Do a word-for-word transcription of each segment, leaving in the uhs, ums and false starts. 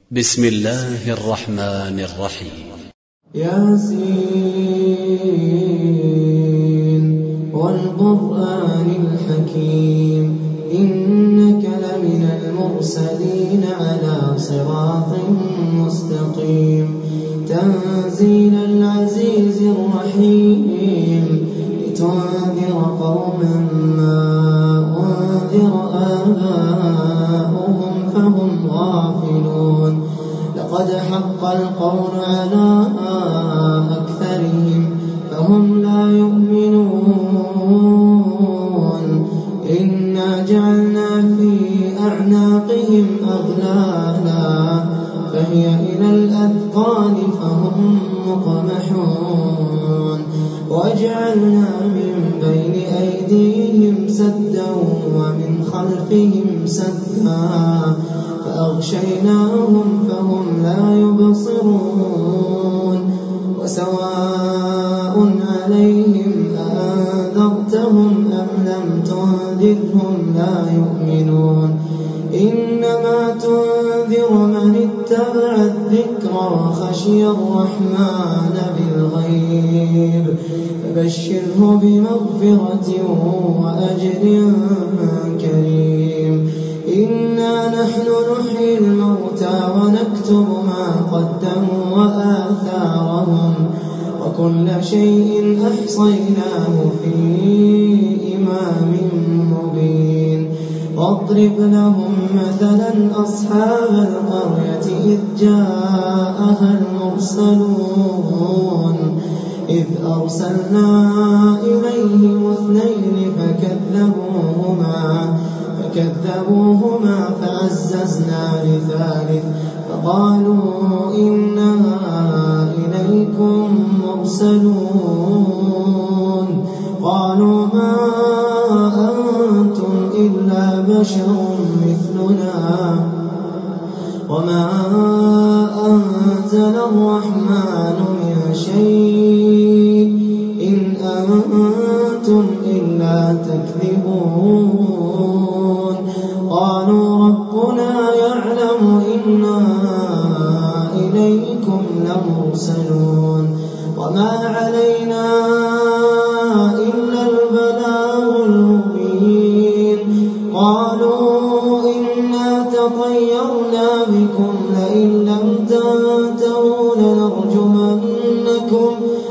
بسم الله الرحمن الرحيم. ياسين والقرآن الحكيم إنك لمن المرسلين على صراط مستقيم تنزيل العزيز الرحيم لتنذر قوما ما أنذر آباؤهم فهم غافلون لقد حق القول على أكثرهم فهم لا يؤمنون إنا جعلنا في أعناقهم أغلالا فهي إلى الأذقان فهم مقمحون وجعلنا من بين أيديهم سدا ومن خلفهم سدا فأغشيناهم فهم لا يبصرون وسواء عليهم أأنذرتهم أم لم تنذرهم لا يؤمنون إنما تنذر من اتبع الذكر وخشي الرحمن بالغيب فبشره بمغفرة وأجر كريم إنا نحن نحيي الموتى ونكتب ما قدموا وآثارهم وكل شيء أحصيناه في إمام مبين واضرب لهم مثلا أصحاب القرية إذ جاءها المرسلون إذ أرسلنا إليهم اثنين فكذبوهما فكذبوهما فعززنا لثالث فقالوا إنا إليكم مرسلون قالوا ما أنتم إلا بشر مثلنا وما أنزل الرحمن من شيء إن أنتم إلا تكذبون قالوا ربنا يعلم إنا إليكم لمرسلون وما علينا إلا البلاغ المبين قالوا إنا تطيرنا بكم لئن لم تنتهوا لنرجمنكم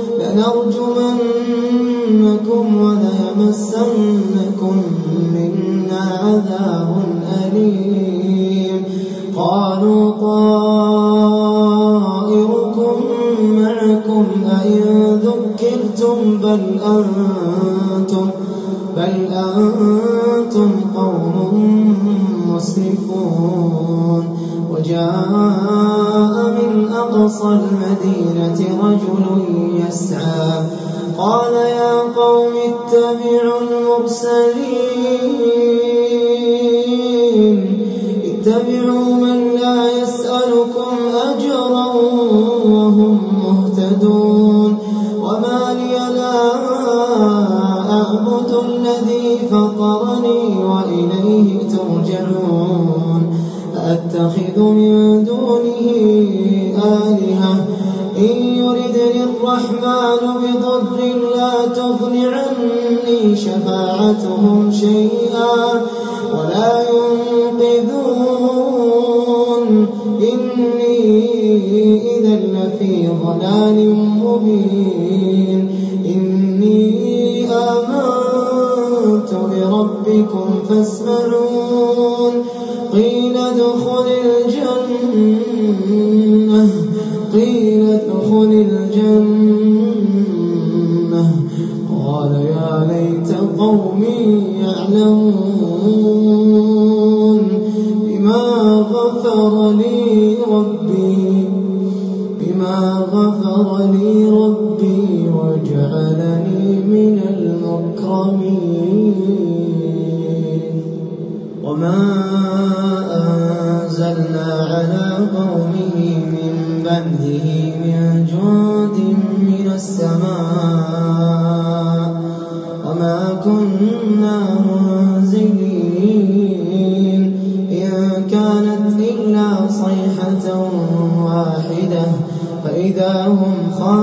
لنرجمنكم وليمسنكم منا عذاب أليم قالوا طائركم معكم أئن ذكرتم بل أنتم بل أنتم قوم مسرفون وجاء من أقصى المدينة رجل يسعى قال يا قوم اتبعوا المرسلين اتبعوا من لا يسألكم أجرا وهم مهتدون وما لي لا أعبد الذي فطرني وإليه ترجعون أتخذ من دونه آلهة إن يردني الرحمن بضر لا تغن عني شفاعتهم شيئا ولا ينقذون إني إذا لفي ضلال مبين إني آمنت بربكم فاسمعون قيل ادخل الجنة قيل ادخل الجنة قال يا ليت قومي يعلمون بما غفر لي ربي بما غفر لي ربي وجعلني من المكرمين وما أنزلنا على قومه من بعده من جند من السماء وما كنا منزلين إن كانت إلا صيحة صيحة واحدة فإذا هم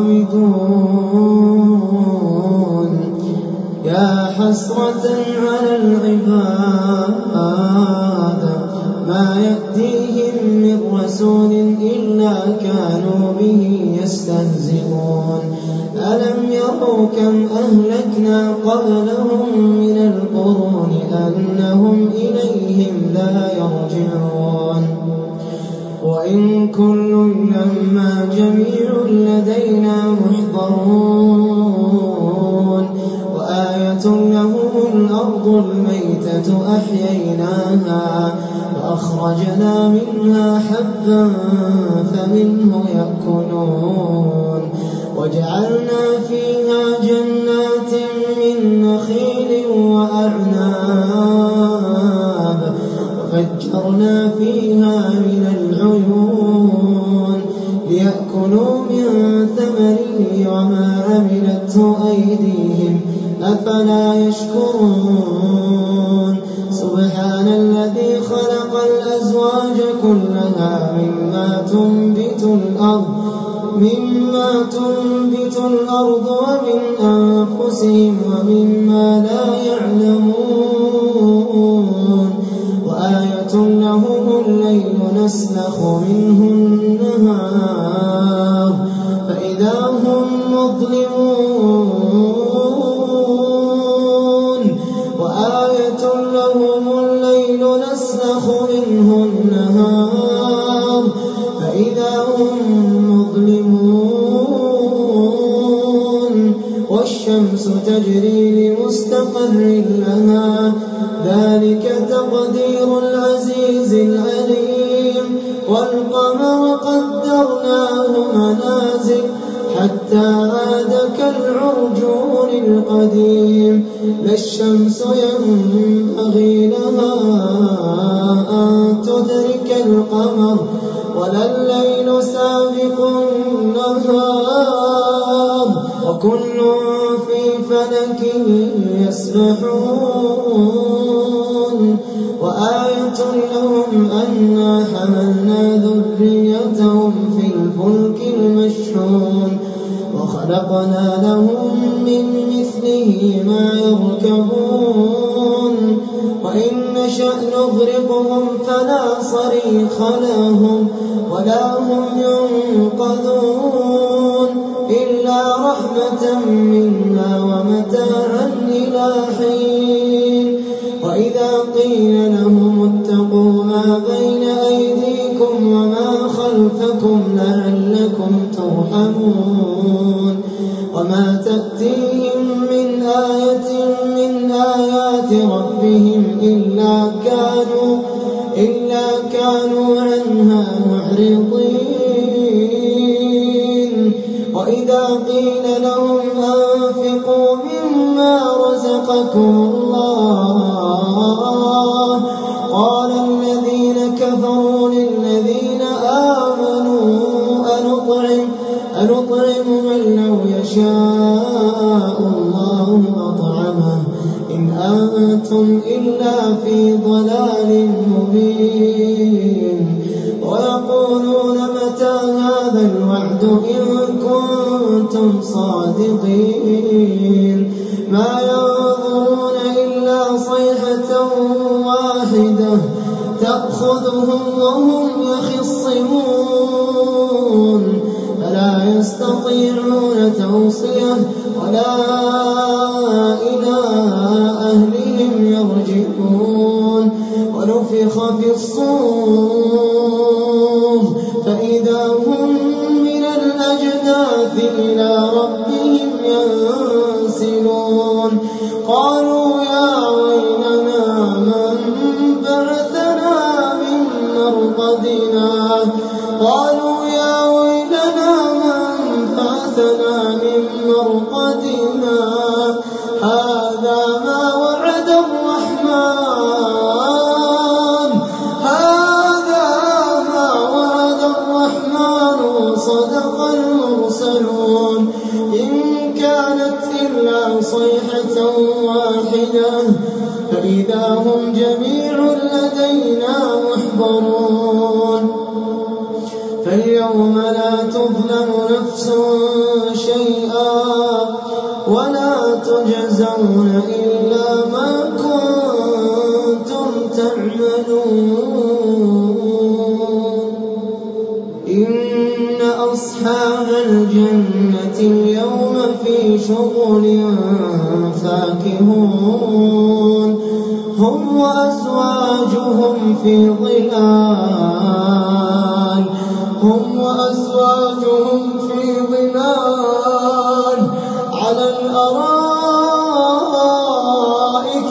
خامدون يا حسرة على العباد ما يأتيهم من رسول إلا كانوا به يستهزئون ألم يروا كم أهلكنا قبلهم من القرون أنهم إليهم لا يرجعون وإن كل لما جميع لدينا محضرون وآية لهم الأرض الميتة أحييناها وأخرجنا منها حبا فمنه يأكلون وجعلنا فيها جنات من نخيل وأعناب وفجرنا فيها من العيون ليأكلوا من ثمره وما عملته أيديهم أفلا يشكرون سبحان الذي خلق الأزواج كلها مما تنبت الأرض مما تنبت الأرض ومن أنفسهم ومما لا يعلمون وآية لهم الليل نسلخ منه النهار فإذا هم مظلمون وآية لهم الليل نسلخ منه النهار فإذا هم مظلمون والشمس تجري لمستقر لها ذلك تقدير العزيز العليم والقمر قدرناه منازل حتى عاد كالعرجون القديم لا الشمس ينبغي لها أن تدرك القمر ولا الليل سابق النهار وكل في فلك يسبحون وآية لهم أنا حملنا ذريتهم في الفلك المشحون وخلقنا لهم من مثله ما يركبون وإن نشأ نغرقهم فلا صريخ لهم ولا هم ينقذون إلا رحمة منا ومتاعا إلى حين وإذا قيل لهم اتقوا ما بين أيديكم وما خلفكم لعلكم ترحمون وما تأتيهم من آية من آيات ربهم إلا كانوا إلا كانوا عنها معرضين وإذا قيل لهم أنفقوا مما رزقكم الله قال الذين كفروا للذين آمنوا أنطعم أنطعم من لو يشاء الله أطعمه إن أنتم إلا في ضلال مبين ويقولون متى هذا الوعد إن كنتم صادقين ما ينظرون إلا صيحة واحدة تأخذهم وهم يخصمون فلا يستطيعون توصية ولا إلى أهلهم يرجعون ونفخ في الصور فإذا هم من الأجداث إلى ربهم ينسلون قالوا يا ويلنا من بعثنا من مرقدنا قالوا يا ويلنا من بعثنا من مرقدنا هذا ما وعد الرحمن هذا ما وعد الرحمن وصدق المرسلون إن كانت إلا صيحة واحدة فإذا هم جميع لدينا محضرون فاليوم لا تظلم نفس شيئا ولا تجزون إلا ما كنتم تعملون إن أصحاب الجنة اليوم في شغل فاكهون هم وأزواجهم في ظلال هم وأزواجهم في ظلال على الأرائك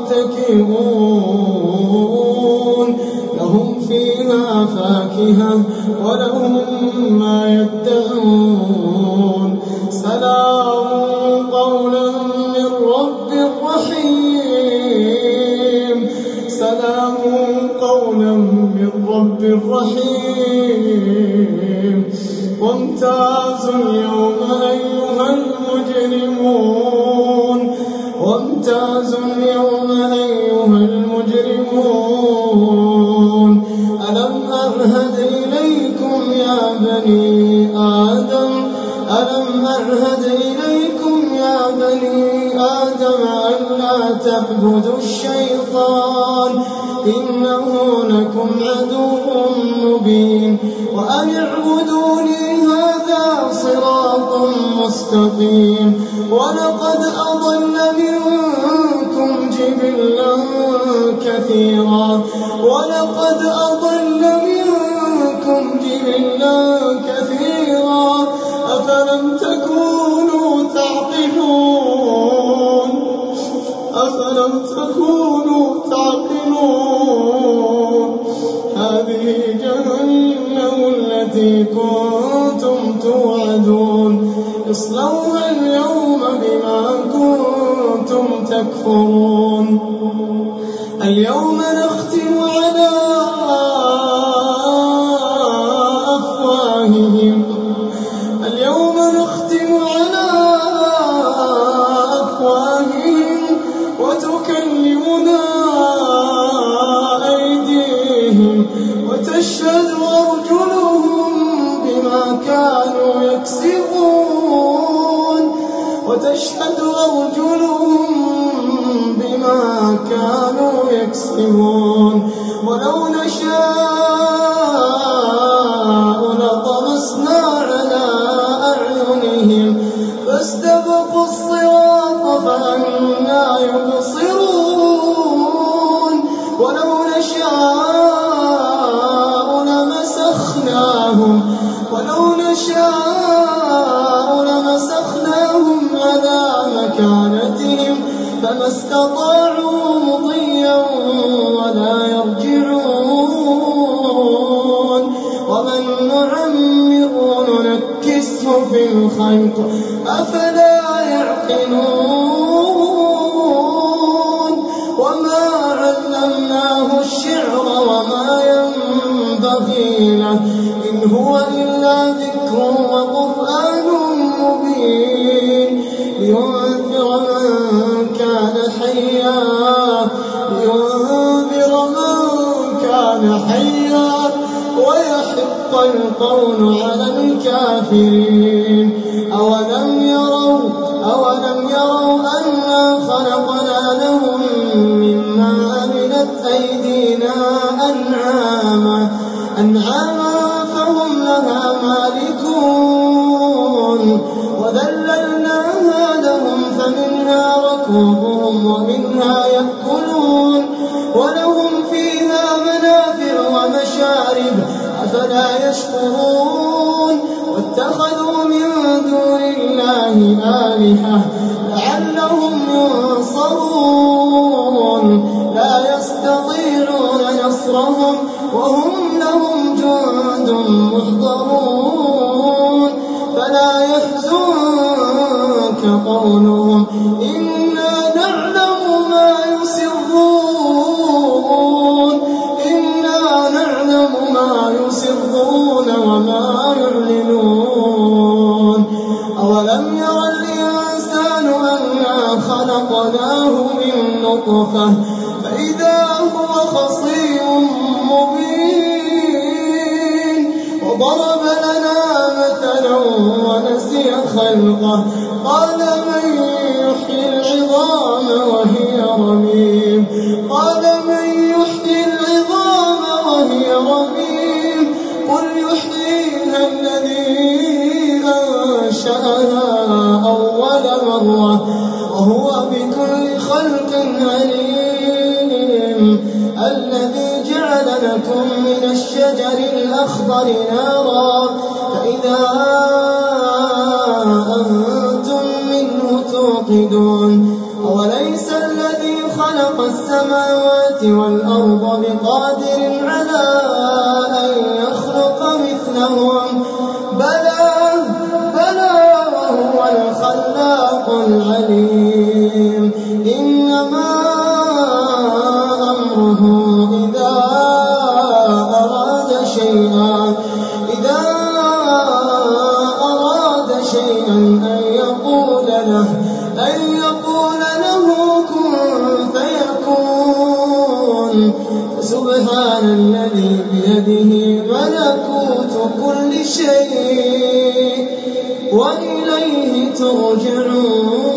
متكئون لهم فيها فاكهة ولهم ما يدعون سلام قولا من رب رحيم سلام قولا من رب رحيم وامتازوا اليوم أيها المجرمون وامتازوا اليوم أيها المجرمون ألم أعهد إليكم يا بني آدم ألم أعهد إليكم يا بني آدم ألا تعبدوا الشيطان إنه لكم عدو مبين وأن اعبدوني هذا صراط مستقيم ولقد أضل منكم جبلا كثيرا ولقد أضل منكم جبلا كثيرا أفلم تكونوا تعقلون أفلم تكونوا تعقلون هذه جهنم التي كنتم توعدون اصلوها اليوم بما كنتم تكفرون اليوم نختم على أفواههم اليوم نختم على أفواههم وتكلمنا أيديهم وتشهد أرجلهم بما كانوا يكسبون وتشهد أرجلهم بما كانوا يكسبون ولو نشاء لطمسنا على أعينهم فاستبقوا الصراط فأنى يبصرون ولو نشاء لمسخناهم ولو نشاء لمسخناهم على مكانتهم فما استطاعوا مضيا ولا يرجعون ومن نعمره ننكسه في الخلق أفلا يعقلون وما علمناه الشعر وما ينبغي له إن هو إلا ذكر وقرآن مبين لينذر من كان حيا لينذر من كان حيا ويحق القول على الكافرين أولم يروا أولم يروا أنا خلقنا لهم مما عملت أيدينا أنعاما أنعاما فهم لها مالكون وذللناها لهم فمنها ركوبهم ومنها يأكلون ولهم فيها منافع ومشارب أفلا يشكرون واتخذوا من دون الله آلهة لعلهم ينصرون لا يستطيعون نصرهم وهم لهم جند محضرون فلا يحزنك قولهم إنا نعلم ما يسرون إنا نعلم ما يسرون وما يعلنون أولم ير الإنسان أنا خلقناه من نطفة فإذا هو خصيم مبين ضرب لنا مثلا ونسي خلقه قال من يحيي العظام وهي رميم قال من يحيي العظام وهي رميم قل يحييها الذي أنشأها أول مرة وهو بكل خلق عليم الذي جعل لكم من الشجر الأخضر نارا فإذا أنتم منه توقدون أوليس الذي خلق السماوات والأرض بقادر على أن يخلق مثلهم بلى بلى وهو الخلاق العليم إنما أمره إذا أراد شيئا إذا أراد شيئا أن يقول له أن يقول له كن فيكون سبحان الذي بيده ملكوت كل شيء وإليه ترجعون